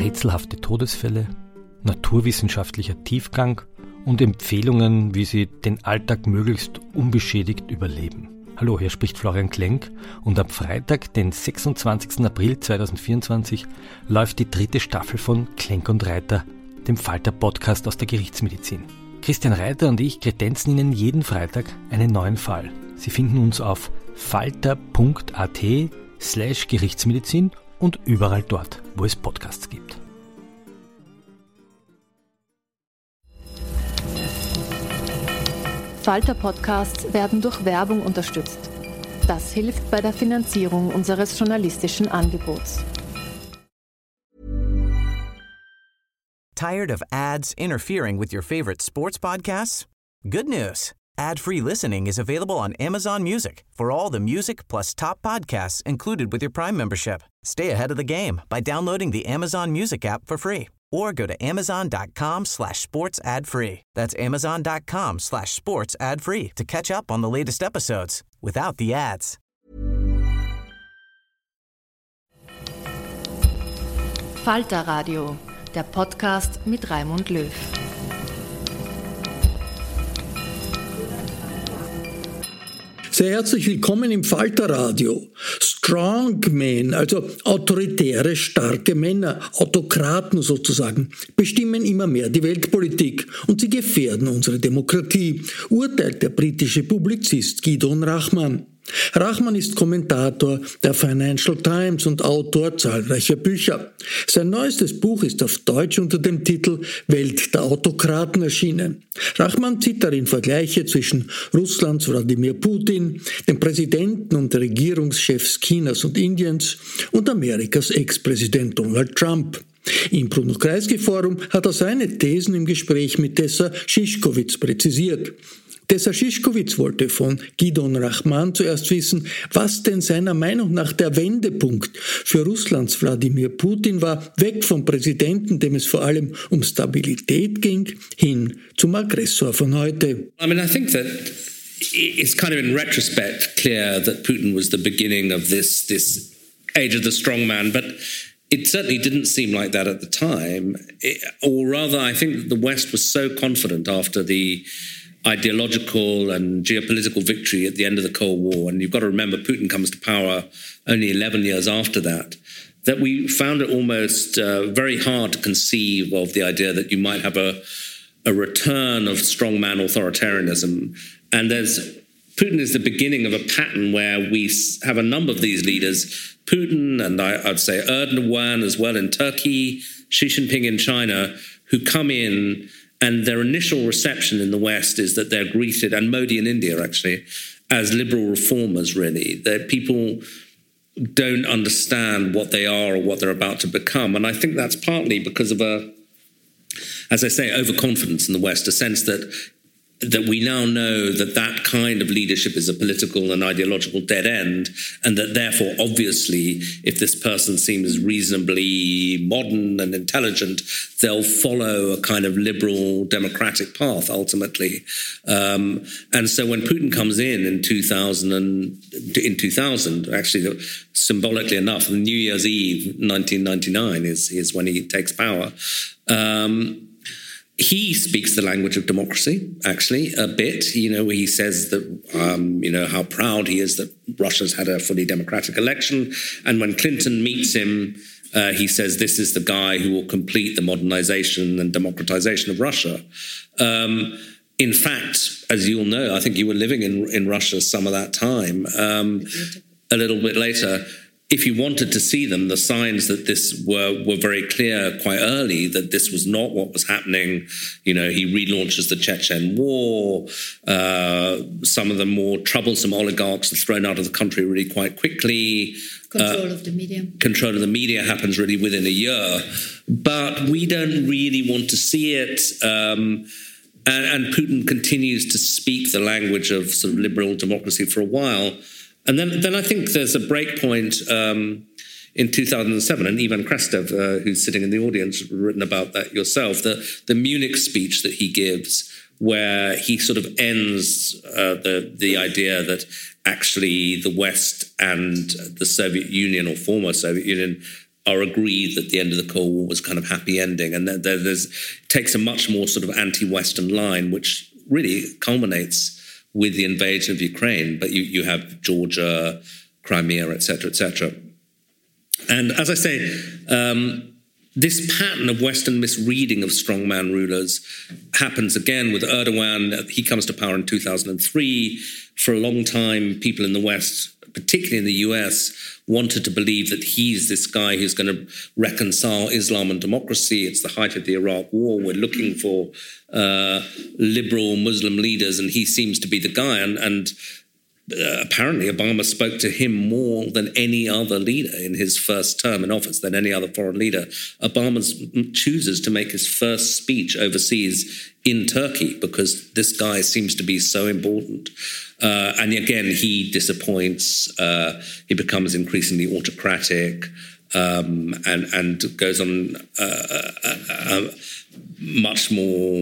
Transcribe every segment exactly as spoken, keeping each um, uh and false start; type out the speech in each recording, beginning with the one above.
rätselhafte Todesfälle, naturwissenschaftlicher Tiefgang und Empfehlungen, wie Sie den Alltag möglichst unbeschädigt überleben. Hallo, hier spricht Florian Klenk und am Freitag, den sechsundzwanzigsten April zweitausendvierundzwanzig, läuft die dritte Staffel von Klenk und Reiter, dem Falter-Podcast aus der Gerichtsmedizin. Christian Reiter und ich kredenzen Ihnen jeden Freitag einen neuen Fall. Sie finden uns auf falter.at slash Gerichtsmedizin und überall dort, wo es Podcasts gibt. Falter-Podcasts werden durch Werbung unterstützt. Das hilft bei der Finanzierung unseres journalistischen Angebots. Tired of ads interfering with your favorite sports podcasts? Good news. Ad-free listening is available on Amazon Music for all the music plus top podcasts included with your Prime membership. Stay ahead of the game by downloading the Amazon Music app for free or go to amazon.com slash sports ad free. That's amazon.com slash sports ad free to catch up on the latest episodes without the ads. Falter Radio, der Podcast mit Raimund Löw. Sehr herzlich willkommen im Falter-Radio. Strongmen, also autoritäre, starke Männer, Autokraten sozusagen, bestimmen immer mehr die Weltpolitik und sie gefährden unsere Demokratie, urteilt der britische Publizist Gidon Rahman. Rahman ist Kommentator der Financial Times und Autor zahlreicher Bücher. Sein neuestes Buch ist auf Deutsch unter dem Titel Welt der Autokraten erschienen. Rahman zieht darin Vergleiche zwischen Russlands Wladimir Putin, dem Präsidenten und Regierungschefs Chinas und Indiens und Amerikas Ex-Präsident Donald Trump. Im Bruno Kreisky Forum hat er seine Thesen im Gespräch mit Tessa Szyszkowitz präzisiert. Tessa Szyszkowitz wollte von Gidon Rahman zuerst wissen, was denn seiner Meinung nach der Wendepunkt für Russlands Wladimir Putin war, weg vom Präsidenten, dem es vor allem um Stabilität ging, hin zum Aggressor von heute. I mean, I think that it's kind of in retrospect clear that Putin was the beginning of this this age of the strongman, but it certainly didn't seem like that at the time. It, or rather, I think the West was so confident after the ideological and geopolitical victory at the end of the Cold War, and you've got to remember Putin comes to power only eleven years after that, that we found it almost uh, very hard to conceive of the idea that you might have a, a return of strongman authoritarianism. And there's Putin is the beginning of a pattern where we have a number of these leaders, Putin and I, I'd say Erdogan as well in Turkey, Xi Jinping in China, who come in and their initial reception in the West is that they're greeted, and Modi in India actually, as liberal reformers really. That people don't understand what they are or what they're about to become. And I think that's partly because of a, as I say, overconfidence in the West, a sense that that we now know that that kind of leadership is a political and ideological dead end, and that therefore, obviously, if this person seems reasonably modern and intelligent, they'll follow a kind of liberal democratic path, ultimately. Um, and so when Putin comes in in two thousand, and, in two thousand, actually, symbolically enough, New Year's Eve, nineteen ninety-nine, is, is when he takes power. Um, He speaks the language of democracy, actually, a bit. You know, he says that, um, you know, how proud he is that Russia's had a fully democratic election. And when Clinton meets him, uh, he says this is the guy who will complete the modernization and democratization of Russia. Um, in fact, as you'll know, I think you were living in, in Russia some of that time, um, a little bit later. If you wanted to see them, the signs that this were were very clear quite early, that this was not what was happening. You know, he relaunches the Chechen War. Uh, some of the more troublesome oligarchs are thrown out of the country really quite quickly. Control uh, of the media. Control of the media happens really within a year. But we don't really want to see it. Um, and, and Putin continues to speak the language of sort of liberal democracy for a while. And then, then I think there's a break point um, in two thousand seven, and Ivan Krastev, uh, who's sitting in the audience, written about that yourself, the, the Munich speech that he gives, where he sort of ends uh, the, the idea that actually the West and the Soviet Union, or former Soviet Union, are agreed that the end of the Cold War was kind of happy ending. And there, there, there's it takes a much more sort of anti-Western line, which really culminates with the invasion of Ukraine. But you, you have Georgia, Crimea, et cetera, et cetera. And as I say, um, this pattern of Western misreading of strongman rulers happens again with Erdogan. He comes to power in two thousand three. For a long time, people in the West, particularly in the U S, wanted to believe that he's this guy who's going to reconcile Islam and democracy. It's the height of the Iraq War. We're looking for uh, liberal Muslim leaders, and he seems to be the guy. And, and uh, apparently Obama spoke to him more than any other leader in his first term in office, than any other foreign leader. Obama chooses to make his first speech overseas in Turkey because this guy seems to be so important. Uh, and again, he disappoints. Uh, he becomes increasingly autocratic, um, and and goes on uh, a, a much more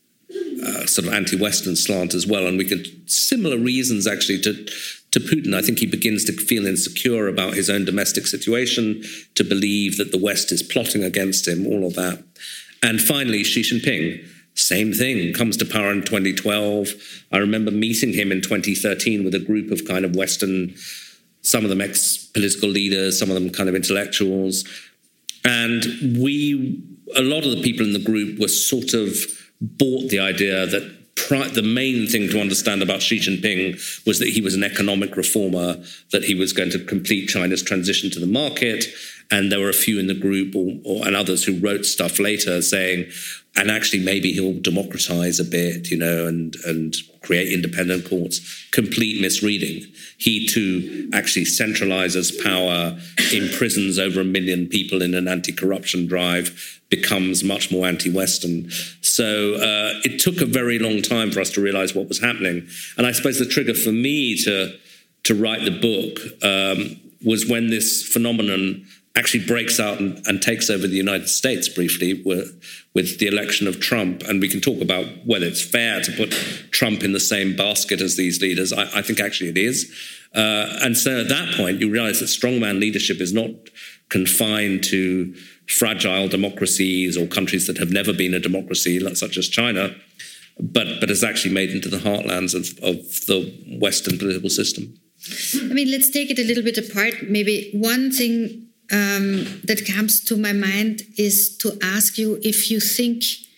uh, sort of anti-Western slant as well. And we could similar reasons actually to to Putin. I think he begins to feel insecure about his own domestic situation, to believe that the West is plotting against him. All of that, and finally, Xi Jinping. Same thing, comes to power in twenty twelve. I remember meeting him in twenty thirteen with a group of kind of Western, some of them ex-political leaders, some of them kind of intellectuals. And we, a lot of the people in the group were sort of bought the idea that pri- the main thing to understand about Xi Jinping was that he was an economic reformer, that he was going to complete China's transition to the market. And there were a few in the group or, or and others who wrote stuff later saying, and actually maybe he'll democratize a bit, you know, and, and create independent courts. Complete misreading. He too actually centralizes power, imprisons over a million people in an anti-corruption drive, becomes much more anti-Western. So uh, it took a very long time for us to realize what was happening. And I suppose the trigger for me to, to write the book um, was when this phenomenon actually breaks out and, and takes over the United States briefly with, with the election of Trump. And we can talk about whether it's fair to put Trump in the same basket as these leaders. I, I think actually it is. Uh, and so at that point, you realize that strongman leadership is not confined to fragile democracies or countries that have never been a democracy, such as China, but, but has actually made into the heartlands of, of the Western political system. I mean, let's take it a little bit apart. Maybe one thing Um, that comes to my mind is to ask you if you think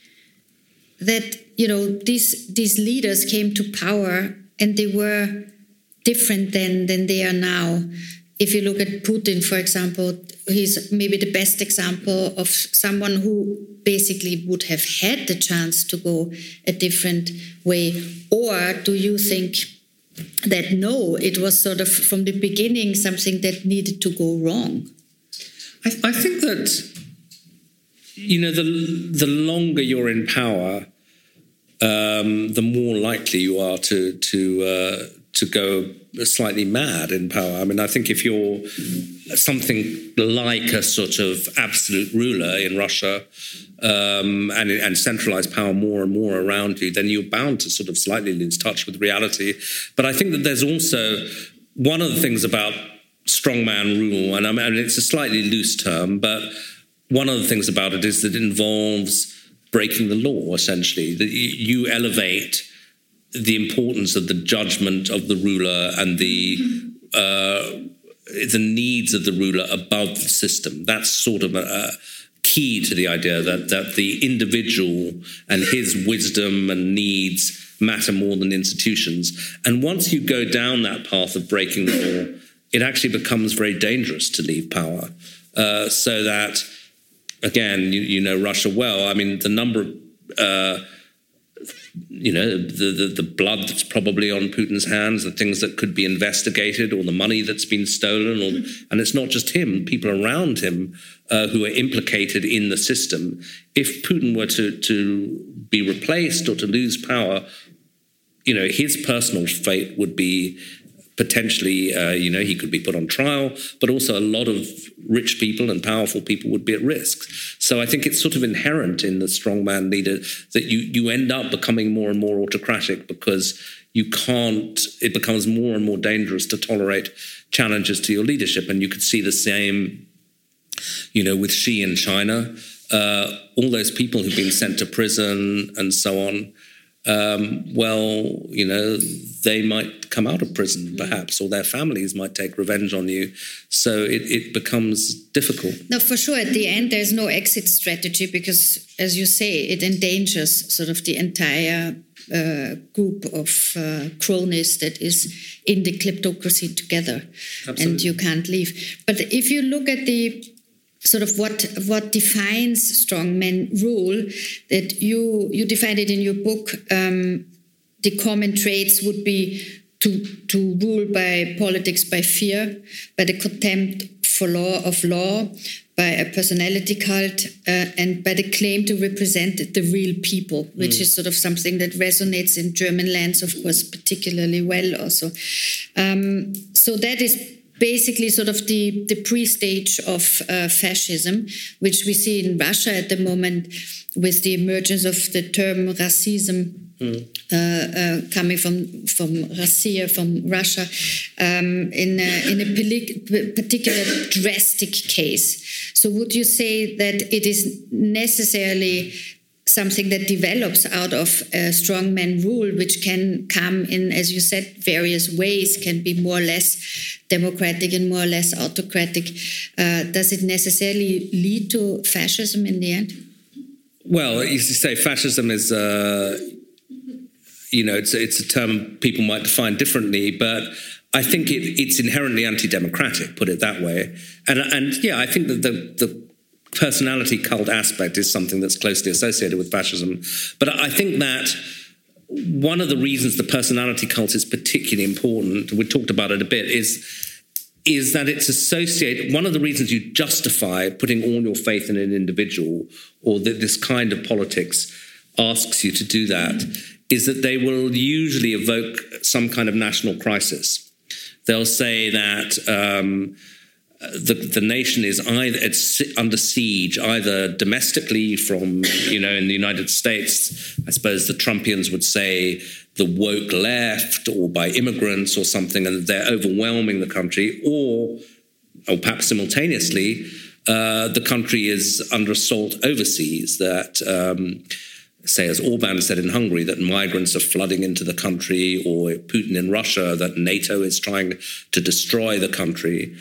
that, you know, these these leaders came to power and they were different than, than they are now. If you look at Putin, for example, he's maybe the best example of someone who basically would have had the chance to go a different way. Or do you think that, no, it was sort of from the beginning something that needed to go wrong? I, I think that, you know, the the longer you're in power, um, the more likely you are to to uh, to go slightly mad in power. I mean, I think if you're something like a sort of absolute ruler in Russia um, and and centralize power more and more around you, then you're bound to sort of slightly lose touch with reality. But I think that there's also one of the things about strongman rule, and I mean, it's a slightly loose term, but one of the things about it is that it involves breaking the law, essentially. That you elevate the importance of the judgment of the ruler and the uh, the needs of the ruler above the system. That's sort of a, a key to the idea that, that the individual and his wisdom and needs matter more than institutions. And once you go down that path of breaking the law, it actually becomes very dangerous to leave power. Uh, so that, again, you, you know Russia well. I mean, the number of, uh, you know, the, the, the blood that's probably on Putin's hands, the things that could be investigated, or the money that's been stolen. Or, and it's not just him, people around him uh, who are implicated in the system. If Putin were to, to be replaced or to lose power, you know, his personal fate would be potentially, uh, you know, he could be put on trial, but also a lot of rich people and powerful people would be at risk. So I think it's sort of inherent in the strongman leader that you, you end up becoming more and more autocratic because you can't, it becomes more and more dangerous to tolerate challenges to your leadership. And you could see the same you know, with Xi in China, uh, all those people who've been sent to prison and so on, um, well, you know, they might come out of prison, perhaps, or their families might take revenge on you. So it, it becomes difficult. No, for sure. At the end, there's no exit strategy because, as you say, it endangers sort of the entire uh, group of uh, cronies that is in the kleptocracy together. Absolutely. And you can't leave. But if you look at the sort of what what defines strongman rule, that you you define it in your book. Um, the common traits would be to to rule by politics by fear, by the contempt for law of law, by a personality cult, uh, and by the claim to represent the real people, which mm. is sort of something that resonates in German lands, of course, particularly well also. Um, so that is basically sort of the, the pre-stage of uh, fascism, which we see in Russia at the moment with the emergence of the term racism mm. uh, uh, coming from from Russia, from Russia, um, in a, in a particular drastic case. So would you say that it is necessarily something that develops out of a strongman rule, which can come in, as you said, various ways, can be more or less democratic and more or less autocratic. Uh, does it necessarily lead to fascism in the end? Well, you say fascism is, uh, you know, it's, it's a term people might define differently, but I think it, it's inherently anti-democratic, put it that way. And, and yeah, I think that the, the personality cult aspect is something that's closely associated with fascism. But I think that one of the reasons the personality cult is particularly important, we talked about it a bit, is, is that it's associated, one of the reasons you justify putting all your faith in an individual, or that this kind of politics asks you to do that, is that they will usually evoke some kind of national crisis. They'll say that um, The, the nation is either it's under siege, either domestically from, you know, in the United States, I suppose the Trumpians would say the woke left, or by immigrants or something, and they're overwhelming the country, or, or perhaps simultaneously, uh, the country is under assault overseas, that, um, say, as Orban said in Hungary, that migrants are flooding into the country, or Putin in Russia, that NATO is trying to destroy the country.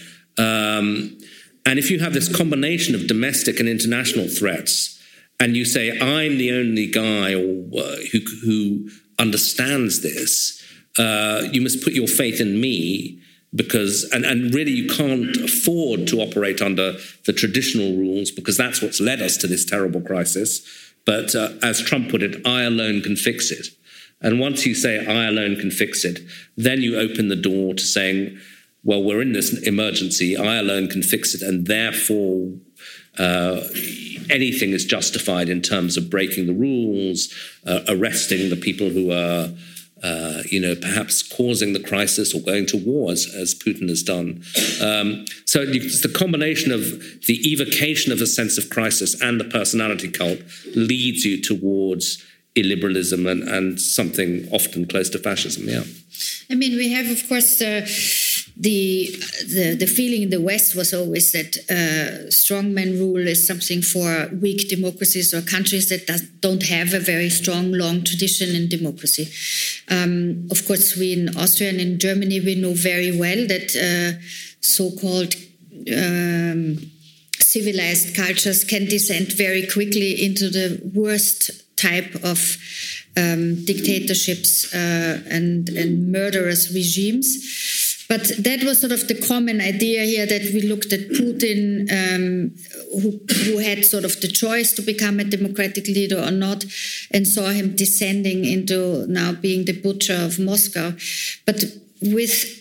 Um, and if you have this combination of domestic and international threats, and you say, I'm the only guy or, uh, who, who understands this, uh, you must put your faith in me, because, and, and really you can't afford to operate under the traditional rules, because that's what's led us to this terrible crisis. But uh, as Trump put it, I alone can fix it. And once you say, I alone can fix it, then you open the door to saying, well, we're in this emergency, I alone can fix it, and therefore uh, anything is justified in terms of breaking the rules, uh, arresting the people who are, uh, you know, perhaps causing the crisis or going to war, as, as Putin has done. Um, so it's the combination of the evocation of a sense of crisis and the personality cult leads you towards illiberalism and, and something often close to fascism, yeah. I mean, we have, of course, uh, the, the the feeling in the West was always that uh, strongman rule is something for weak democracies or countries that does, don't have a very strong, long tradition in democracy. Um, of course, we in Austria and in Germany, we know very well that uh, so-called um, civilized cultures can descend very quickly into the worst type of um, dictatorships uh, and, and murderous regimes. But that was sort of the common idea here, that we looked at Putin, um, who, who had sort of the choice to become a democratic leader or not, and saw him descending into now being the butcher of Moscow. But with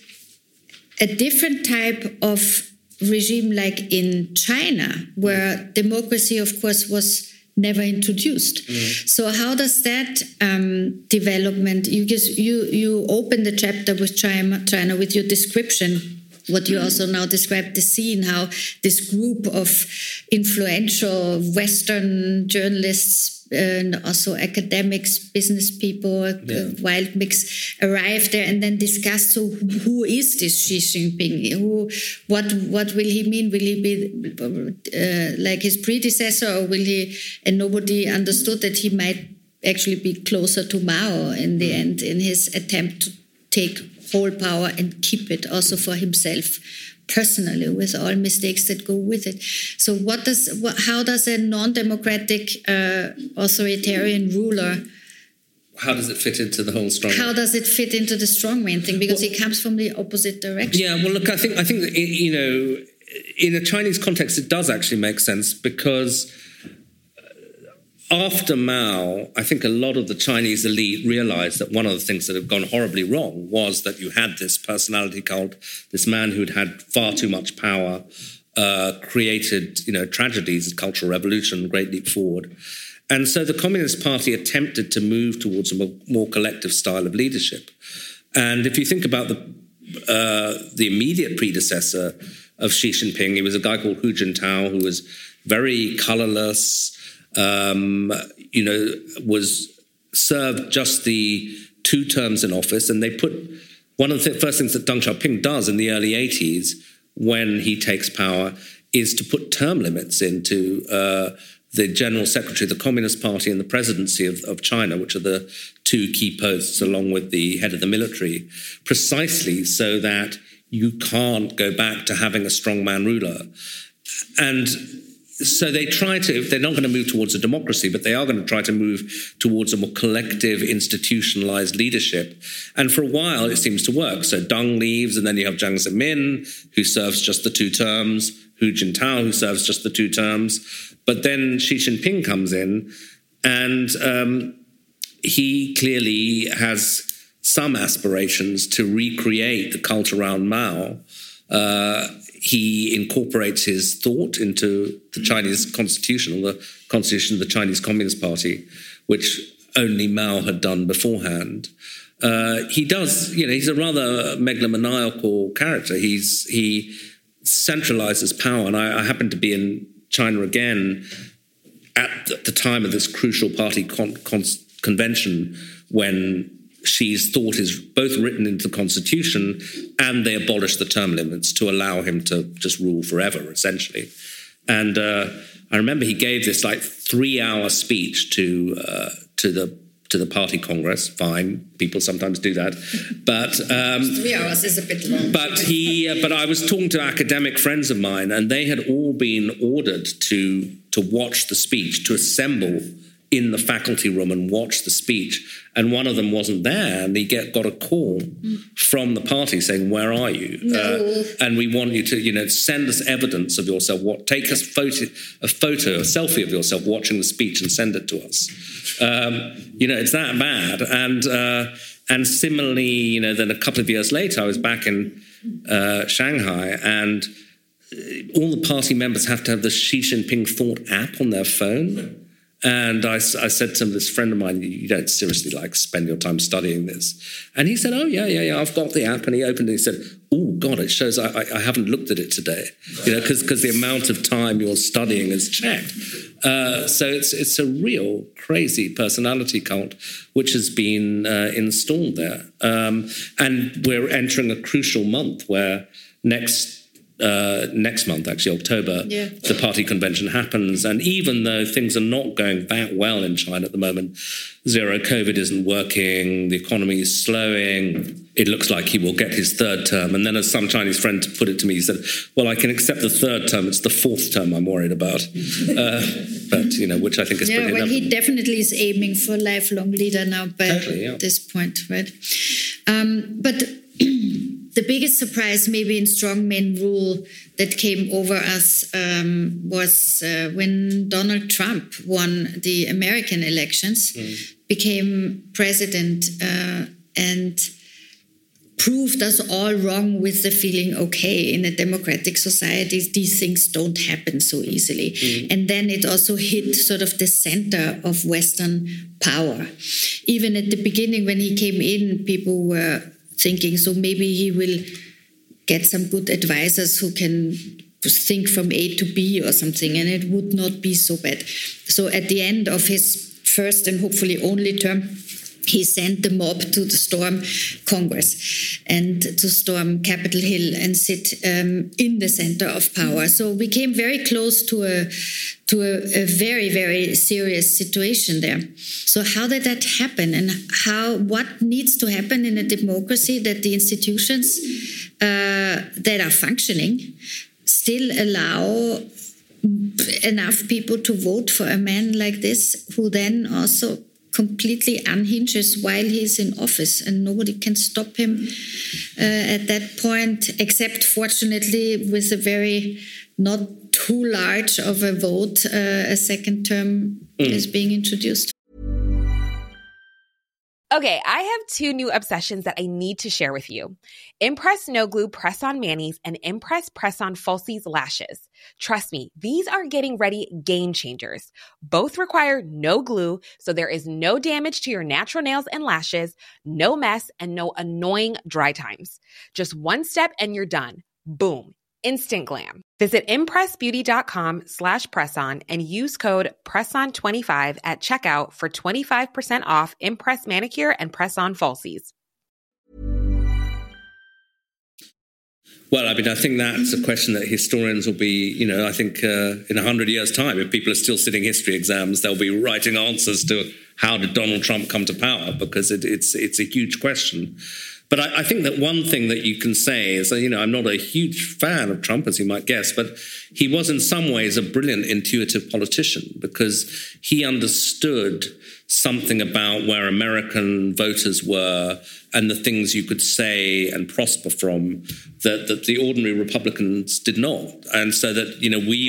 a different type of regime like in China, where democracy, of course, was never introduced. Mm. So how does that um, development, you just you you open the chapter with China, China with your description, what you also now described the scene, how this group of influential Western journalists and also academics, business people, yeah. uh, wild mix arrive there and then discuss. So who is this Xi Jinping? Who, what, what will he mean? Will he be uh, like his predecessor, or will he? And nobody understood that he might actually be closer to Mao in the end in his attempt to take whole power and keep it also for himself personally, with all mistakes that go with it. So what does what, how does a non-democratic uh, authoritarian ruler, how does it fit into the whole strongman? How does it fit into the strongman thing? Because well, it comes from the opposite direction. Yeah, well, look, I think I think that, you know, in a Chinese context, it does actually make sense, because after Mao, I think a lot of the Chinese elite realized that one of the things that had gone horribly wrong was that you had this personality cult, this man who'd had far too much power, uh, created, you know, tragedies, Cultural Revolution, Great Leap Forward. And so the Communist Party attempted to move towards a more, more collective style of leadership. And if you think about the uh, the immediate predecessor of Xi Jinping, he was a guy called Hu Jintao, who was very colorless, Um, you know, was served just the two terms in office. And they put, one of the first things that Deng Xiaoping does in the early eighties when he takes power is to put term limits into uh, the General Secretary of the Communist Party and the presidency of, of China, which are the two key posts along with the head of the military, precisely so that you can't go back to having a strongman ruler. And so they try to, they're not going to move towards a democracy, but they are going to try to move towards a more collective, institutionalized leadership. And for a while, it seems to work. So Deng leaves, and then you have Jiang Zemin, who serves just the two terms, Hu Jintao, who serves just the two terms. But then Xi Jinping comes in, and um, he clearly has some aspirations to recreate the cult around Mao. Uh, He incorporates his thought into the Chinese constitution, or the constitution of the Chinese Communist Party, which only Mao had done beforehand. Uh, he does, you know, he's a rather megalomaniacal character. He's he centralizes power, and I, I happened to be in China again at the time of this crucial party con- con- convention when Xi's thought is both written into the constitution, and they abolished the term limits to allow him to just rule forever, essentially. And uh, I remember he gave this like three-hour speech to uh, to the to the party congress. Fine, people sometimes do that, but um, three hours is a bit long. But he, uh, but I was talking to academic friends of mine, and they had all been ordered to to watch the speech, to assemble in the faculty room and watch the speech, and one of them wasn't there, and he get got a call mm. from the party saying, "Where are you? No. Uh, and we want you to, you know, send us evidence of yourself. What? Take us photo, a photo, a selfie of yourself watching the speech, and send it to us." Um, you know, it's that bad. And uh, and similarly, you know, then a couple of years later, I was back in uh, Shanghai, and all the party members have to have the Xi Jinping Thought app on their phone. And I, I said to this friend of mine, "You don't seriously like spend your time studying this?" And he said, "Oh, yeah, yeah, yeah, I've got the app." And he opened it and he said, "Oh, God, it shows I, I, I haven't looked at it today." You know, because because the amount of time you're studying is checked. Uh, so it's it's a real crazy personality cult which has been uh, installed there. Um, and we're entering a crucial month where next Uh, next month, actually, October, yeah. the party convention happens. And even though things are not going that well in China at the moment, zero COVID isn't working, the economy is slowing, it looks like he will get his third term. And then as some Chinese friend put it to me, he said, "Well, I can accept the third term, it's the fourth term I'm worried about." uh, but, you know, which I think is yeah, pretty well, inevitable. he definitely is aiming for lifelong leader now by totally, yeah. this point, right? Um, but the biggest surprise maybe in strongman rule that came over us um, was uh, when Donald Trump won the American elections, mm. became president uh, and proved us all wrong with the feeling, okay, in a democratic society, these things don't happen so easily. Mm. And then it also hit sort of the center of Western power. Even at the beginning when he came in, people were thinking, so maybe he will get some good advisors who can think from A to B or something, and it would not be so bad. So at the end of his first and hopefully only term, he sent the mob to storm Congress and to storm Capitol Hill and sit um, in the center of power. So we came very close to a to a, a very, very serious situation there. So how did that happen, and how what needs to happen in a democracy that the institutions uh, that are functioning still allow enough people to vote for a man like this, who then also completely unhinges while he's in office, and nobody can stop him uh, at that point, except fortunately with a very not too large of a vote, uh, a second term mm. is being introduced. Okay, I have two new obsessions that I need to share with you. Impress No Glue Press-On Manis and Impress Press-On Falsies Lashes. Trust me, these are getting ready game changers. Both require no glue, so there is no damage to your natural nails and lashes, no mess, and no annoying dry times. Just one step and you're done. Boom. Instant glam. Visit impressbeauty.com slash presson and use code presson twenty-five at checkout for twenty-five percent off Impress Manicure and Press-On Falsies. Well, I mean, I think that's a question that historians will be, you know, I think uh, in one hundred years' time, if people are still sitting history exams, they'll be writing answers to how did Donald Trump come to power, because it, it's it's a huge question. But I, I think that one thing that you can say is that, you know, I'm not a huge fan of Trump, as you might guess, but he was in some ways a brilliant, intuitive politician, because he understood something about where American voters were and the things you could say and prosper from that, that the ordinary Republicans did not. And so that, you know, we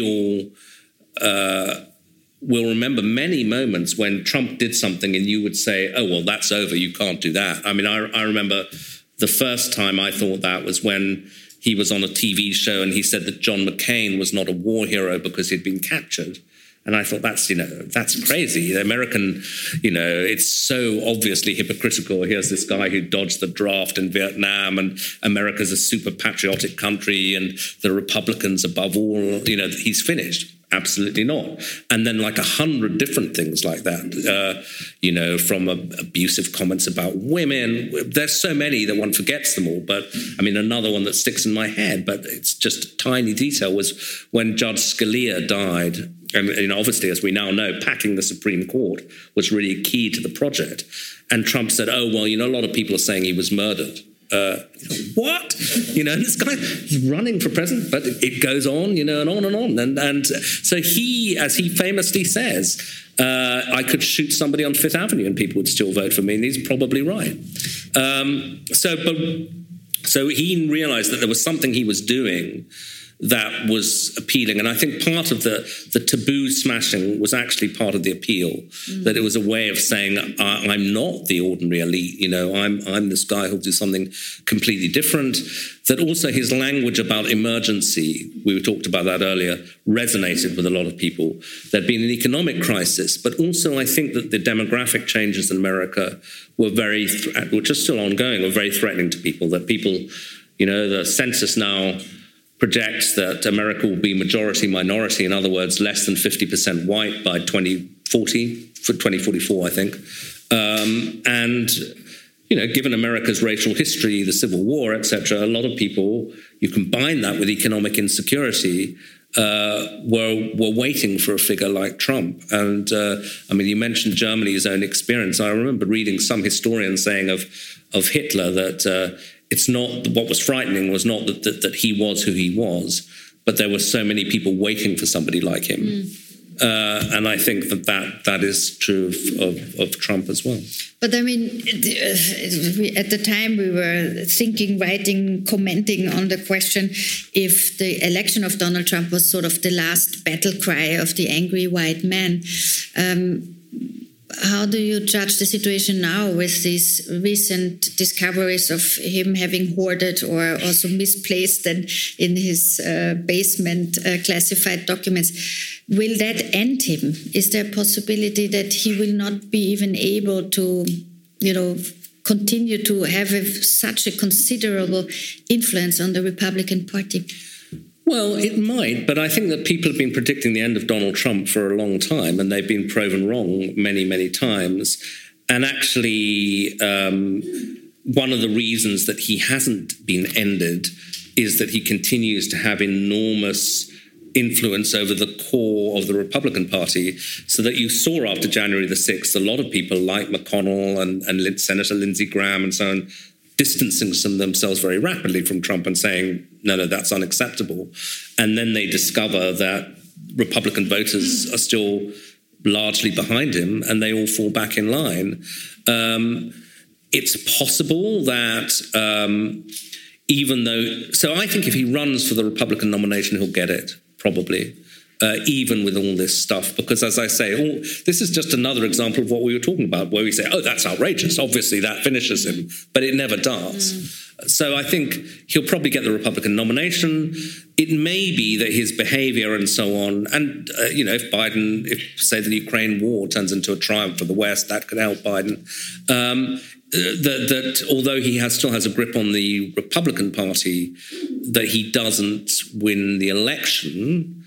all uh, will remember many moments when Trump did something and you would say, oh, well, that's over, you can't do that. I mean, I, I remember the first time I thought that was when he was on a T V show and he said that John McCain was not a war hero because he'd been captured. And I thought, that's, you know, that's crazy. The American, you know, it's so obviously hypocritical. Here's this guy who dodged the draft in Vietnam, and America's a super patriotic country, and the Republicans above all, you know, he's finished. Absolutely not. And then like a hundred different things like that, uh, you know, from uh, abusive comments about women. There's so many that one forgets them all. But I mean, another one that sticks in my head, but it's just a tiny detail, was when Judge Scalia died. And, you know, obviously, as we now know, packing the Supreme Court was really key to the project. And Trump said, oh, well, you know, a lot of people are saying he was murdered. Uh, what? You know, this guy, he's running for president, but it, it goes on, you know, and on and on. And, and so he, as he famously says, uh, I could shoot somebody on Fifth Avenue and people would still vote for me, and he's probably right. Um, so, but, so he realized that there was something he was doing that was appealing. And I think part of the, the taboo smashing was actually part of the appeal, mm. that it was a way of saying, I'm not the ordinary elite, you know, I'm I'm this guy who'll do something completely different. That also his language about emergency, we talked about that earlier, resonated with a lot of people. There'd been an economic crisis, but also I think that the demographic changes in America were very, th- which are still ongoing, were very threatening to people, that people, you know, the census now projects that America will be majority minority, in other words, less than fifty percent white by twenty forty, for twenty forty-four, I think. Um, and, you know, given America's racial history, the Civil War, et cetera, a lot of people, you combine that with economic insecurity, uh, were were waiting for a figure like Trump. And, uh, I mean, you mentioned Germany's own experience. I remember reading some historian saying of, of Hitler that uh, it's not, what was frightening was not that, that, that he was who he was, but there were so many people waiting for somebody like him. Mm. Uh, and I think that, that that is true of, of, of Trump as well. But I mean, at the time we were thinking, writing, commenting on the question if the election of Donald Trump was sort of the last battle cry of the angry white man. Um, How do you judge the situation now with these recent discoveries of him having hoarded or also misplaced and in his uh, basement uh, classified documents? Will that end him? Is there a possibility that he will not be even able to, you know, continue to have a, such a considerable influence on the Republican Party? Well, it might, but I think that people have been predicting the end of Donald Trump for a long time, and they've been proven wrong many, many times. And actually, um, one of the reasons that he hasn't been ended is that he continues to have enormous influence over the core of the Republican Party, so that you saw after January the sixth, a lot of people like McConnell and, and Senator Lindsey Graham and so on, distancing themselves very rapidly from Trump and saying, no, no, that's unacceptable. And then they discover that Republican voters are still largely behind him and they all fall back in line. Um, it's possible that um, even though... So I think if he runs for the Republican nomination, he'll get it, probably. Uh, even with all this stuff, because as I say, all, this is just another example of what we were talking about, where we say, oh, that's outrageous. Obviously, that finishes him, but it never does. Mm. So I think he'll probably get the Republican nomination. It may be that his behavior and so on, and, uh, you know, if Biden, if, say, the Ukraine war turns into a triumph for the West, that could help Biden. Um, that, that although he has, still has a grip on the Republican Party, that he doesn't win the election.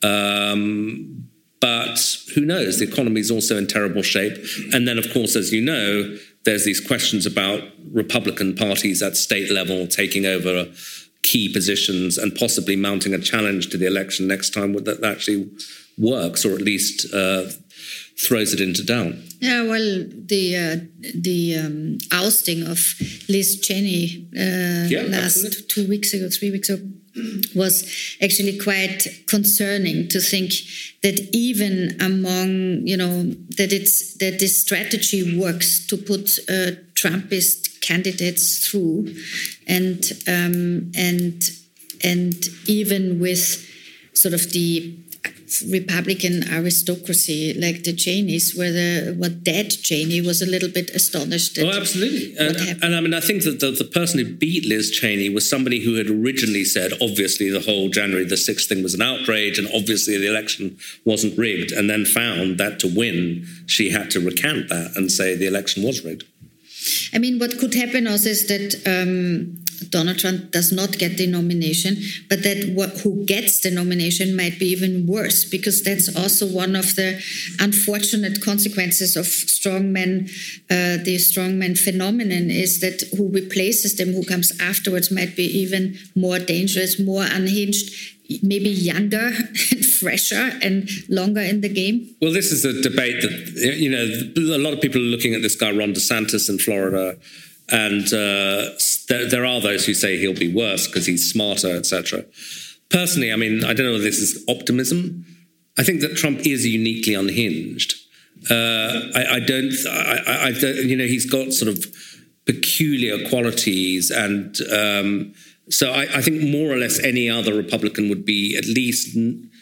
Um, but who knows? The economy is also in terrible shape. And then, of course, as you know, there's these questions about Republican parties at state level taking over key positions and possibly mounting a challenge to the election next time that actually works, or at least uh, throws it into doubt. Yeah, well, the uh, the um, ousting of Liz Cheney uh, yeah, last absolutely. two weeks ago, three weeks ago, was actually quite concerning to think that even among, you know, that it's that this strategy works to put uh, Trumpist candidates through, and um, and and even with sort of the Republican aristocracy like the Cheneys, where the what dead Cheney was a little bit astonished at. Oh, absolutely. And, and I mean, I think that the, the person who beat Liz Cheney was somebody who had originally said, obviously, the whole January the sixth thing was an outrage, and obviously the election wasn't rigged, and then found that to win, she had to recant that and say the election was rigged. I mean, what could happen also is that um, Donald Trump does not get the nomination, but that what, who gets the nomination might be even worse, because that's also one of the unfortunate consequences of strongmen. Uh, the strongman phenomenon is that who replaces them, who comes afterwards, might be even more dangerous, more unhinged, maybe younger and fresher and longer in the game? Well, this is a debate that, you know, a lot of people are looking at this guy, Ron DeSantis in Florida, and uh, there, there are those who say he'll be worse because he's smarter, et cetera. Personally, I mean, I don't know if this is optimism. I think that Trump is uniquely unhinged. Uh, I, I don't, I, I, I don't, you know, he's got sort of peculiar qualities, and um, so I, I think more or less any other Republican would be at least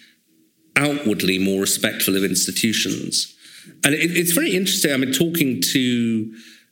outwardly more respectful of institutions. And it, it's very interesting. I mean, talking to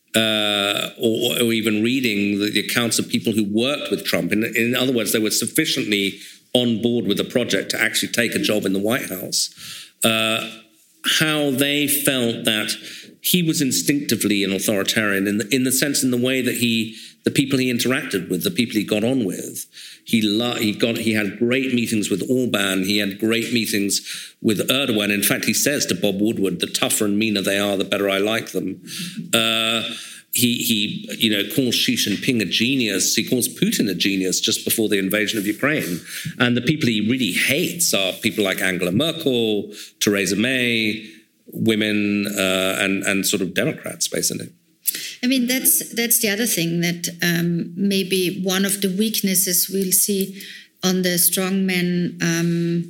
uh, or, or even reading the, the accounts of people who worked with Trump. In, in other words, they were sufficiently on board with the project to actually take a job in the White House. Uh, how they felt that he was instinctively an authoritarian in the, in the sense, in the way that he, the people he interacted with, the people he got on with, he he got he had great meetings with Orban, he had great meetings with Erdogan. In fact, he says to Bob Woodward, the tougher and meaner they are, the better I like them. Uh, he, he, you know, calls Xi Jinping a genius. He calls Putin a genius just before the invasion of Ukraine. And the people he really hates are people like Angela Merkel, Theresa May, women, uh, and and sort of Democrats, basically. I mean, that's that's the other thing, that um, maybe one of the weaknesses we'll see on the strongman um,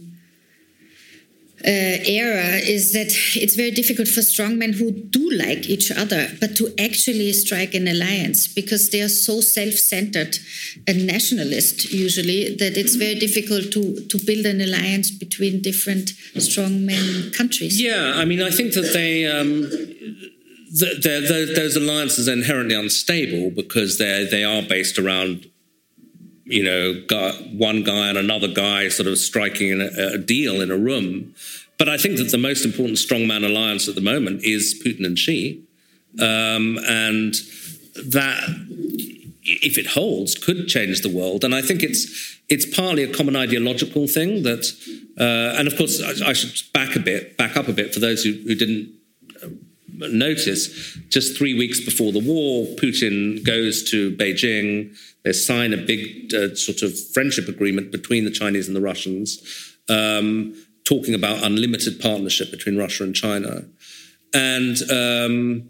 uh, era is that it's very difficult for strongmen who do like each other, but to actually strike an alliance, because they are so self-centered and nationalist usually that it's very difficult to, to build an alliance between different strongman countries. Yeah, I mean, I think that they... Um, The, the, the, those alliances are inherently unstable because they they are based around, you know, guy, one guy and another guy sort of striking a, a deal in a room. But I think that the most important strongman alliance at the moment is Putin and Xi, um, and that, if it holds, could change the world. And I think it's it's partly a common ideological thing that, uh, and of course, I, I should back a bit, back up a bit for those who, who didn't notice. Just three weeks before the war, Putin goes to Beijing. They sign a big uh, sort of friendship agreement between the Chinese and the Russians, um, talking about unlimited partnership between Russia and China. And um,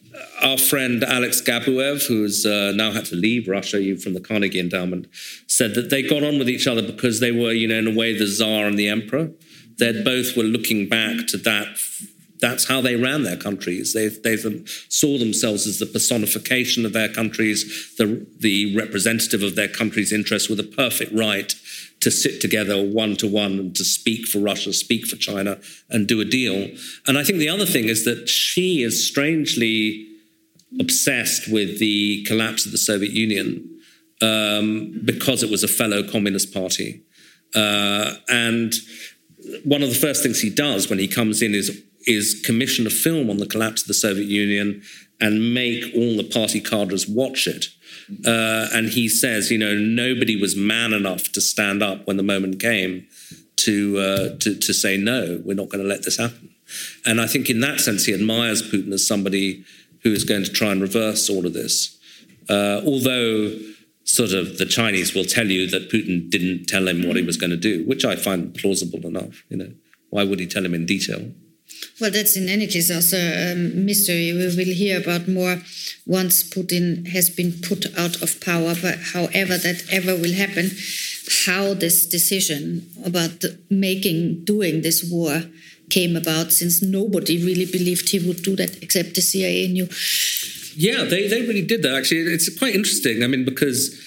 our friend Alex Gabuev, who's uh, now had to leave Russia from the Carnegie Endowment, said that they got on with each other because they were, you know, in a way, the Tsar and the Emperor. They both were looking back to that. That's how they ran their countries. They they saw themselves as the personification of their countries, the the representative of their country's interests, with a perfect right to sit together one-to-one and to speak for Russia, speak for China, and do a deal. And I think the other thing is that Xi is strangely obsessed with the collapse of the Soviet Union um, because it was a fellow communist party. Uh, and one of the first things he does when he comes in is, is commission a film on the collapse of the Soviet Union and make all the party cadres watch it. Uh, and he says, you know, nobody was man enough to stand up when the moment came to uh, to, to say, no, we're not going to let this happen. And I think in that sense, he admires Putin as somebody who is going to try and reverse all of this. Uh, although sort of the Chinese will tell you that Putin didn't tell him what he was going to do, which I find plausible enough. You know, why would he tell him in detail? Well, that's in any case also a mystery. We will hear about more once Putin has been put out of power. But however that ever will happen, how this decision about the making, doing this war came about, since nobody really believed he would do that except the C I A knew. Yeah, they, they really did that. Actually, it's quite interesting. I mean, because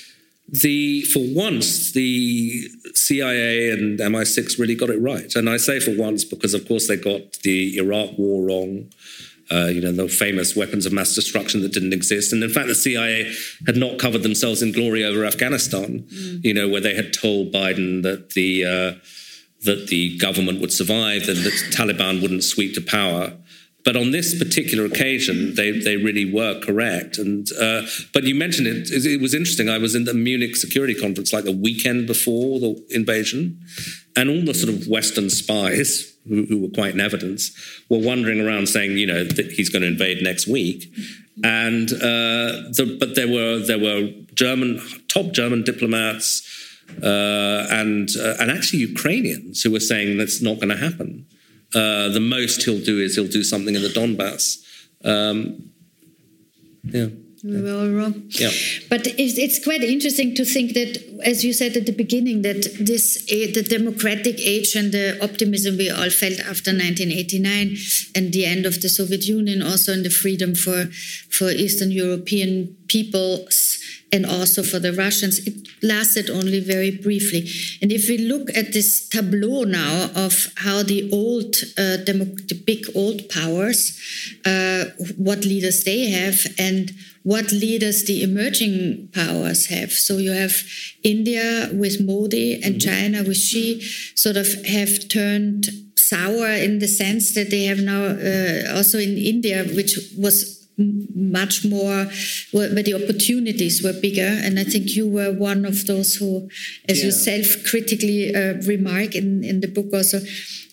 the for once, the C I A and M I six really got it right. And I say for once because, of course, they got the Iraq war wrong, uh, you know, the famous weapons of mass destruction that didn't exist. And in fact, the C I A had not covered themselves in glory over Afghanistan, mm. you know, where they had told Biden that the uh, that the government would survive and that Taliban wouldn't sweep to power. But on this particular occasion, they, they really were correct. And uh, but you mentioned it, it was interesting. I was in the Munich Security Conference like the weekend before the invasion, and all the sort of Western spies, who, who were quite in evidence, were wandering around saying, you know, that he's going to invade next week. And uh, the, but there were there were German top German diplomats uh, and uh, and actually Ukrainians who were saying that's not going to happen. Uh, the most he'll do is he'll do something in the Donbass. Um, yeah. We were all wrong. Yeah. But it's, it's quite interesting to think that, as you said at the beginning, that this the democratic age and the optimism we all felt after nineteen eighty-nine and the end of the Soviet Union, also in the freedom for, for Eastern European peoples and also for the Russians, it lasted only very briefly. And if we look at this tableau now of how the old, uh, demo- the big old powers, uh, what leaders they have and what leaders the emerging powers have. So you have India with Modi and mm-hmm. China with Xi sort of have turned sour in the sense that they have now uh, also in India, which was much more, where the opportunities were bigger. And I think you were one of those who, as yeah. you self-critically uh, remark in, in the book also,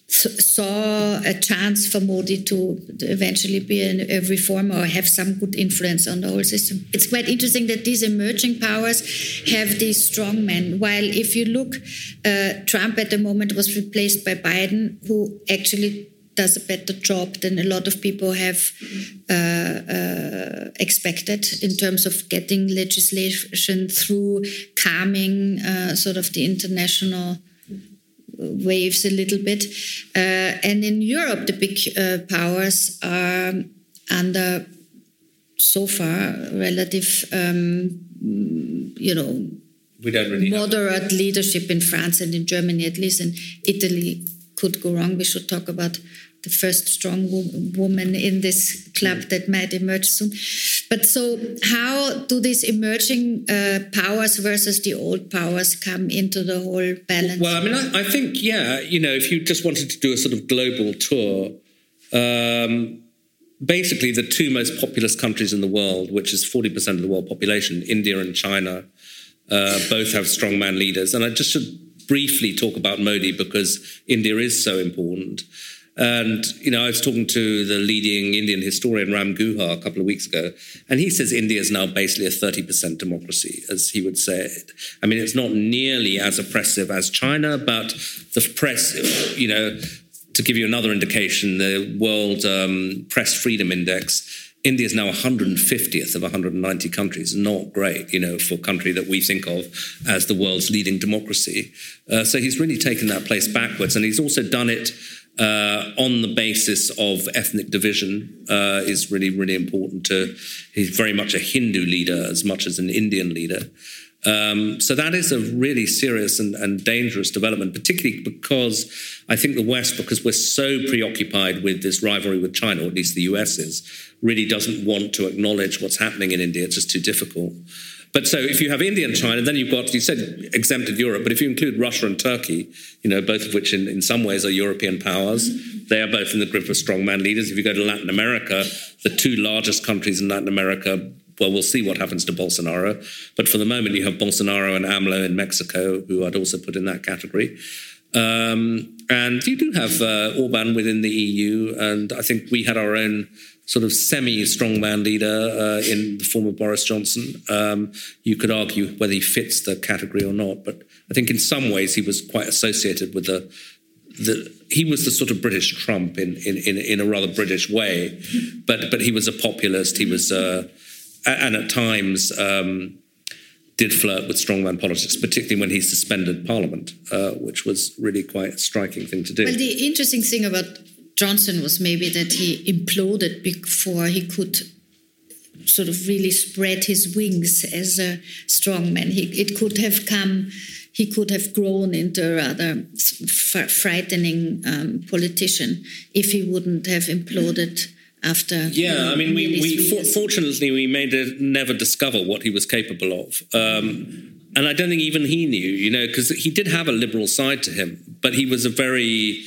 saw a chance for Modi to eventually be a reformer or have some good influence on the whole system. It's quite interesting that these emerging powers have these strong men, while if you look, uh, Trump at the moment was replaced by Biden, who actually does a better job than a lot of people have uh, uh, expected in terms of getting legislation through, calming uh, sort of the international waves a little bit. Uh, and in Europe, the big uh, powers are under, so far, relative, um, you know, we don't really moderate know. leadership in France and in Germany, at least, and Italy could go wrong. We should talk about the first strong wo- woman in this club that might emerge soon. But so how do these emerging uh, powers versus the old powers come into the whole balance? Well, I mean, I, I think, yeah, you know, if you just wanted to do a sort of global tour, um, basically the two most populous countries in the world, which is forty percent of the world population, India and China, uh, both have strongman leaders. And I just should briefly talk about Modi because India is so important. And, you know, I was talking to the leading Indian historian, Ram Guha, a couple of weeks ago, and he says India is now basically a thirty percent democracy, as he would say it. I mean, it's not nearly as oppressive as China, but the press, you know, to give you another indication, the World um, Press Freedom Index, India is now one hundred fiftieth of one hundred ninety countries. Not great, you know, for a country that we think of as the world's leading democracy. Uh, so he's really taken that place backwards, and he's also done it Uh, on the basis of ethnic division uh, is really, really important to, he's very much a Hindu leader as much as an Indian leader. Um, so that is a really serious and, and dangerous development, particularly because I think the West, because we're so preoccupied with this rivalry with China, or at least the U S is, really doesn't want to acknowledge what's happening in India. It's just too difficult. But so if you have India and China, then you've got, you said exempted Europe, but if you include Russia and Turkey, you know, both of which in, in some ways are European powers, they are both in the grip of strongman leaders. If you go to Latin America, the two largest countries in Latin America, well, we'll see what happens to Bolsonaro. But for the moment, you have Bolsonaro and AMLO in Mexico, who I'd also put in that category. Um, and you do have uh, Orban within the E U, and I think we had our own sort of semi-strongman leader uh, in the form of Boris Johnson. Um, you could argue whether he fits the category or not, but I think in some ways he was quite associated with the, the he was the sort of British Trump in in, in, in a rather British way, but but he was a populist. He was, uh, and at times um, did flirt with strongman politics, particularly when he suspended Parliament, uh, which was really quite a striking thing to do. Well, the interesting thing about Johnson was maybe that he imploded before he could sort of really spread his wings as a strongman. He, it could have come, he could have grown into a rather f- frightening um, politician if he wouldn't have imploded after. Yeah, I mean, we, we for, years. fortunately we made it never discover what he was capable of. Um, and I don't think even he knew, you know, because he did have a liberal side to him, but he was a very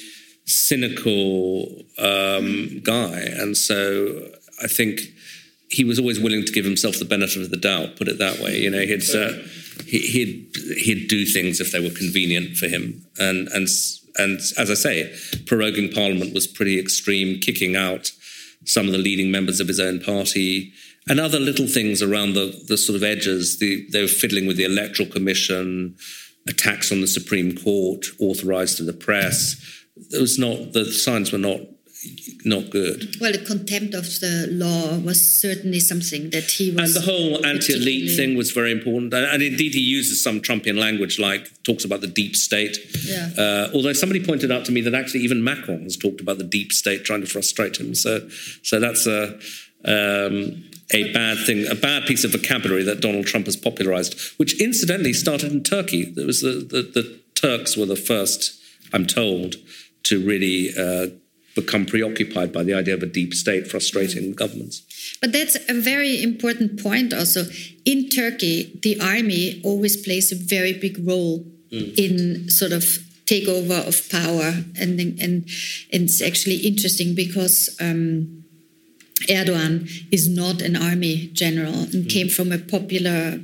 cynical um, guy, and so I think he was always willing to give himself the benefit of the doubt. Put it that way, you know, he'd uh, he, he'd he'd do things if they were convenient for him, and and and as I say, proroguing Parliament was pretty extreme, kicking out some of the leading members of his own party, and other little things around the the sort of edges. The, they were fiddling with the Electoral Commission, attacks on the Supreme Court, authorised to the press. It was not, the signs were not not good. Well, the contempt of the law was certainly something that he was... And the whole anti-elite thing was very important. And, and indeed, he uses some Trumpian language, like talks about the deep state. Yeah. Uh, although somebody pointed out to me that actually even Macron has talked about the deep state trying to frustrate him. So, so that's a... Um, a bad thing, a bad piece of vocabulary that Donald Trump has popularized, which incidentally started in Turkey. It was the, the, the Turks were the first, I'm told, to really uh, become preoccupied by the idea of a deep state frustrating governments. But that's a very important point also. In Turkey, the army always plays a very big role mm. in sort of takeover of power. And, and, and it's actually interesting because um, Erdogan is not an army general and mm. came from a popular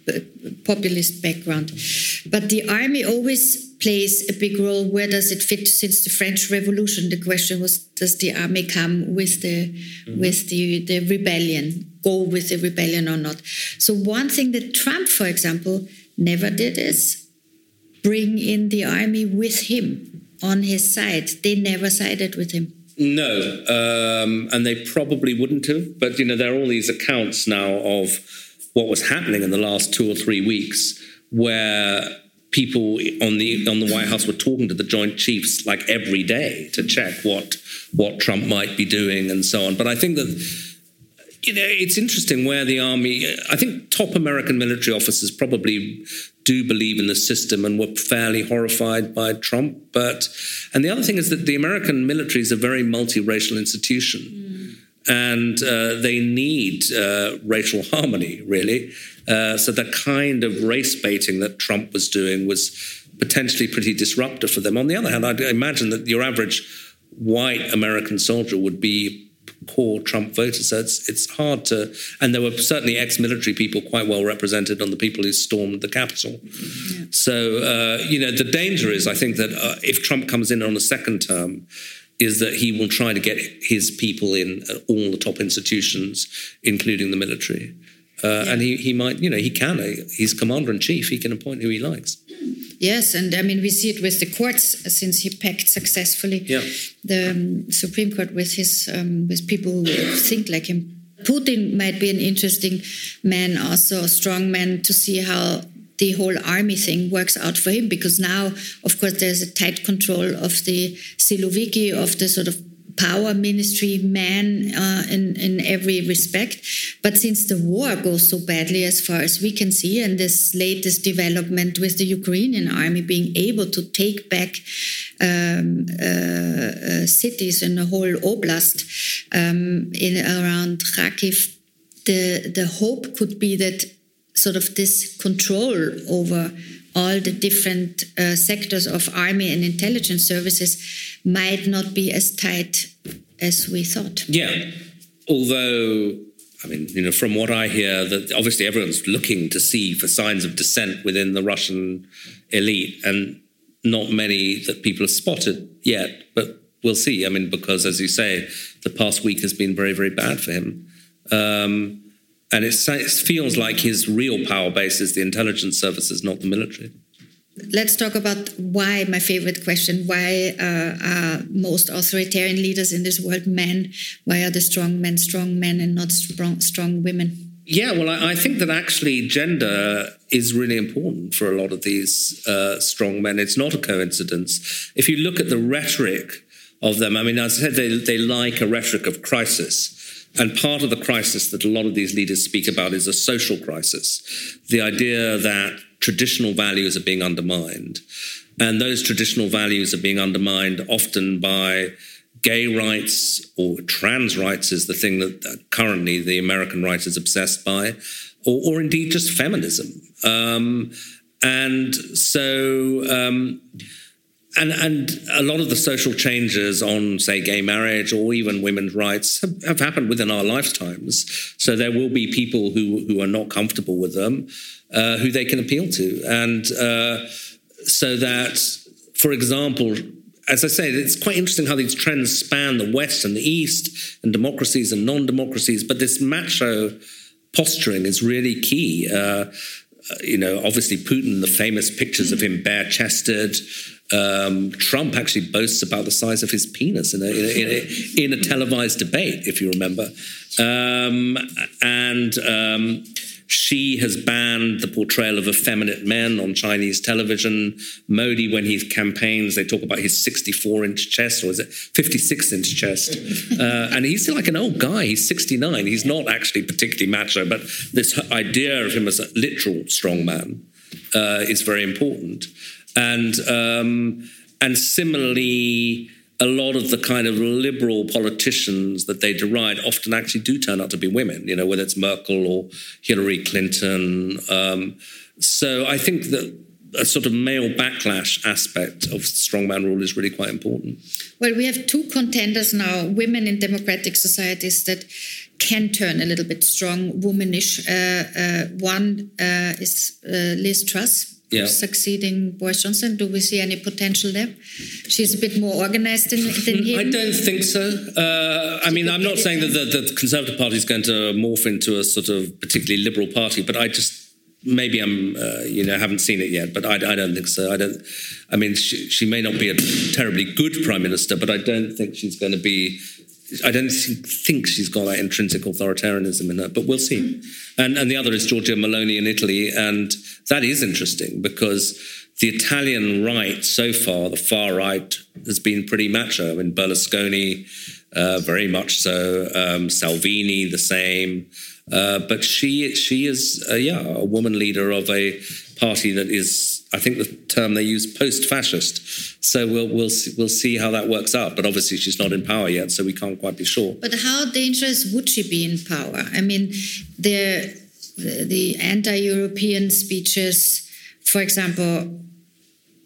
populist background. But the army always plays a big role. Where does it fit? Since the French Revolution, the question was, does the army come with the mm-hmm. with the, the rebellion, go with the rebellion or not? So one thing that Trump, for example, never did is bring in the army with him on his side. They never sided with him. No, um, and they probably wouldn't have. But, you know, there are all these accounts now of what was happening in the last two or three weeks where people on the on the White House were talking to the Joint Chiefs like every day to check what what Trump might be doing and so on. But I think that, you know, it's interesting where the army, I think top American military officers probably do believe in the system and were fairly horrified by Trump. But, and the other thing is that the American military is a very multiracial institution. Mm. And uh, they need uh, racial harmony, really. Uh, so the kind of race baiting that Trump was doing was potentially pretty disruptive for them. On the other hand, I'd imagine that your average white American soldier would be core Trump voters. So it's, it's hard to... And there were certainly ex-military people quite well represented on the people who stormed the Capitol. Yeah. So, uh, you know, the danger is, I think, that uh, if Trump comes in on a second term, is that he will try to get his people in at all the top institutions, including the military. Uh, yeah. And he, he might, you know, he can. He's commander-in-chief. He can appoint who he likes. Yes, and I mean, we see it with the courts, since he packed successfully yeah. the um, Supreme Court with his um, with people who think like him. Putin might be an interesting man, also a strong man, to see how the whole army thing works out for him, because now, of course, there's a tight control of the Siloviki, of the sort of power ministry man uh, in, in every respect. But since the war goes so badly, as far as we can see, and this latest development with the Ukrainian army being able to take back um, uh, uh, cities in the whole oblast um, in around Kharkiv, the, the hope could be that sort of this control over all the different uh, sectors of army and intelligence services might not be as tight as we thought. Yeah, although, I mean, you know, from what I hear, that obviously everyone's looking to see for signs of dissent within the Russian elite, and not many that people have spotted yet, but we'll see. I mean, because, as you say, the past week has been very, very bad for him. Um, and it feels like his real power base is the intelligence services, not the military. Let's talk about why, my favorite question, why uh, are most authoritarian leaders in this world men? Why are the strong men strong men and not strong, strong women? Yeah, well, I, I think that actually gender is really important for a lot of these uh, strong men. It's not a coincidence. If you look at the rhetoric of them, I mean, as I said, they, they like a rhetoric of crisis. And part of the crisis that a lot of these leaders speak about is a social crisis. The idea that traditional values are being undermined. And those traditional values are being undermined often by gay rights, or trans rights is the thing that currently the American right is obsessed by, or, or indeed just feminism. Um, and so... Um, And, and a lot of the social changes on, say, gay marriage or even women's rights have, have happened within our lifetimes. So there will be people who, who are not comfortable with them, uh, who they can appeal to. And uh, so that, for example, as I say, it's quite interesting how these trends span the West and the East, and democracies and non-democracies. But this macho posturing is really key. Uh, you know, obviously Putin, the famous pictures of him bare-chested. Um, Trump actually boasts about the size of his penis in a, in a, in a televised debate, if you remember. Um, and um, she has banned the portrayal of effeminate men on Chinese television. Modi, when he campaigns, they talk about his sixty-four inch chest, or is it fifty-six inch chest? Uh, and he's like an old guy. He's sixty-nine. He's not actually particularly macho, but this idea of him as a literal strongman uh, is very important. And um, and similarly, a lot of the kind of liberal politicians that they deride often actually do turn out to be women, you know, whether it's Merkel or Hillary Clinton. Um, so I think that a sort of male backlash aspect of strongman rule is really quite important. Well, we have two contenders now, women in democratic societies that can turn a little bit strong, womanish. Uh, uh, one uh, is uh, Liz Truss. Yeah. Succeeding Boris Johnson. Do we see any potential there? She's a bit more organised than, than him. I don't think so. Uh, I mean, I'm not saying that the, the Conservative Party is going to morph into a sort of particularly liberal party, but I just, maybe I'm, uh, you know, haven't seen it yet, but I, I don't think so. I don't, I mean, she, she may not be a terribly good prime minister, but I don't think she's going to be, I don't think she's got that intrinsic authoritarianism in her, but we'll see. And, and the other is Giorgia Meloni in Italy, and that is interesting because the Italian right so far, the far right, has been pretty macho. I mean, Berlusconi, uh, very much so. Um, Salvini, the same. Uh, but she she is, uh, yeah, a woman leader of a party that is, I think the term they use, post-fascist. So we'll we'll see, we'll see how that works out. But obviously she's not in power yet, so we can't quite be sure. But how dangerous would she be in power? I mean, the the, the anti-European speeches, for example,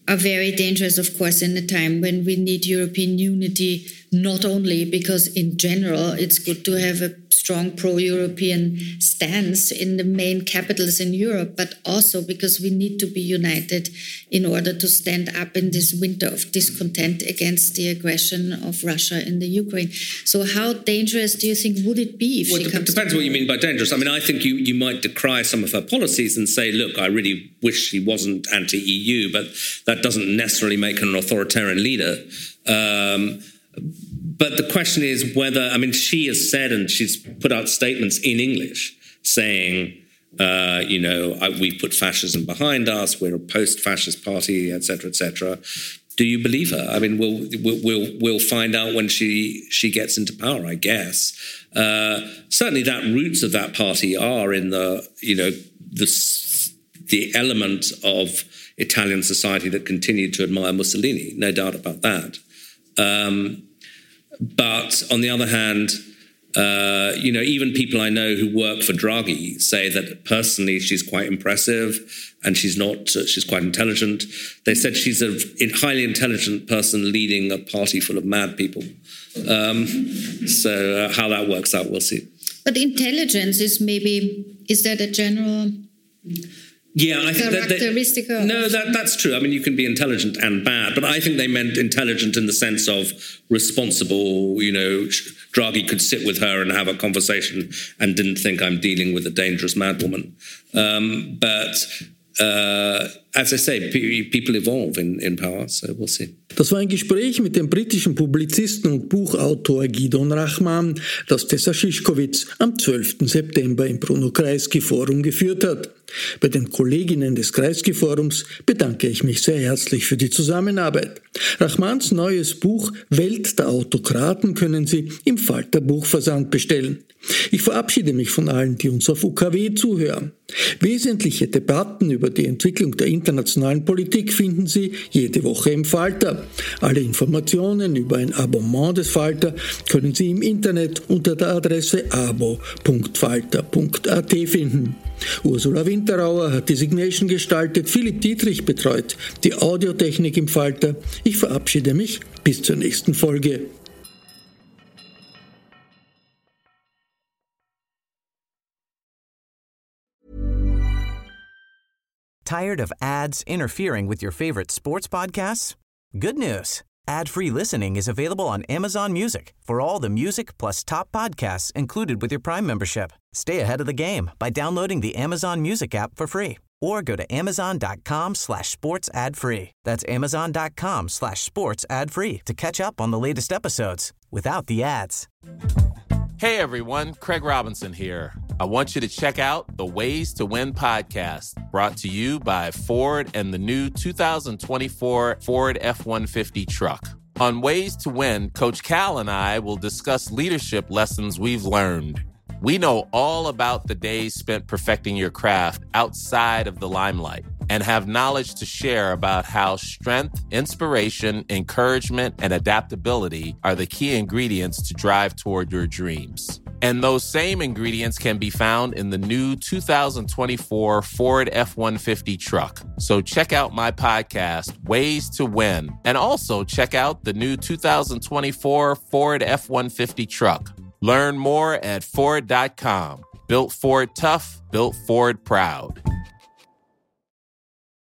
are very dangerous, of course, in a time when we need European unity, not only because in general it's good to have a strong pro-European stance in the main capitals in Europe, but also because we need to be united in order to stand up in this winter of discontent against the aggression of Russia in the Ukraine. So how dangerous do you think would it be if well, she it comes depends to what you mean by dangerous. I mean, I think you, you might decry some of her policies and say, look, I really wish she wasn't anti-E U, but that doesn't necessarily make her an authoritarian leader. Um, But the question is whether, I mean, she has said, and she's put out statements in English saying, uh, you know, I, we put fascism behind us, we're a post-fascist party, et cetera, et cetera. Do you believe her? I mean, we'll we'll we'll, we'll find out when she she gets into power, I guess. Uh, certainly, that roots of that party are in the, you know, the the element of Italian society that continued to admire Mussolini, no doubt about that. Um, But on the other hand, uh, you know, even people I know who work for Draghi say that personally she's quite impressive and she's not, uh, she's quite intelligent. They said she's a highly intelligent person leading a party full of mad people. Um, so uh, how that works out, we'll see. But intelligence is maybe, is that a general... Yeah, I think that characteristic they, of... no, that that's true. I mean, you can be intelligent and bad, but I think they meant intelligent in the sense of responsible. You know, Draghi could sit with her and have a conversation and didn't think I'm dealing with a dangerous madwoman. Um, but uh, as I say, people evolve in, in power, so we'll see. Das war ein Gespräch mit dem britischen Publizisten und Buchautor Gidon Rahman, das Tessa Szyszkowitz am zwölften September im Bruno Kreisky Forum geführt hat. Bei den Kolleginnen des Kreisky Forums bedanke ich mich sehr herzlich für die Zusammenarbeit. Rahmans neues Buch Welt der Autokraten können Sie im Falter Buchversand bestellen. Ich verabschiede mich von allen, die uns auf U K W zuhören. Wesentliche Debatten über die Entwicklung der internationalen Politik finden Sie jede Woche im Falter. Alle Informationen über ein Abonnement des Falter können Sie im Internet unter der Adresse abo punkt falter punkt a t finden. Ursula Winterauer hat die Signation gestaltet, Philipp Dietrich betreut die Audiotechnik im Falter. Ich verabschiede mich bis zur nächsten Folge. Tired of ads interfering with your favorite sports podcasts? Good news. Ad-free listening is available on Amazon Music for all the music plus top podcasts included with your Prime membership. Stay ahead of the game by downloading the Amazon Music app for free or go to amazon.com slash sports ad free. That's amazon.com slash sports ad free to catch up on the latest episodes without the ads. Hey everyone, Craig Robinson here. I want you to check out the Ways to Win podcast, brought to you by Ford and the new two thousand twenty-four Ford F one fifty truck. On Ways to Win, Coach Cal and I will discuss leadership lessons we've learned. We know all about the days spent perfecting your craft outside of the limelight and have knowledge to share about how strength, inspiration, encouragement, and adaptability are the key ingredients to drive toward your dreams. And those same ingredients can be found in the new two thousand twenty-four Ford F one fifty truck. So check out my podcast, Ways to Win, and also check out the new two thousand twenty-four Ford F one fifty truck. Learn more at Ford dot com. Built Ford tough, built Ford proud.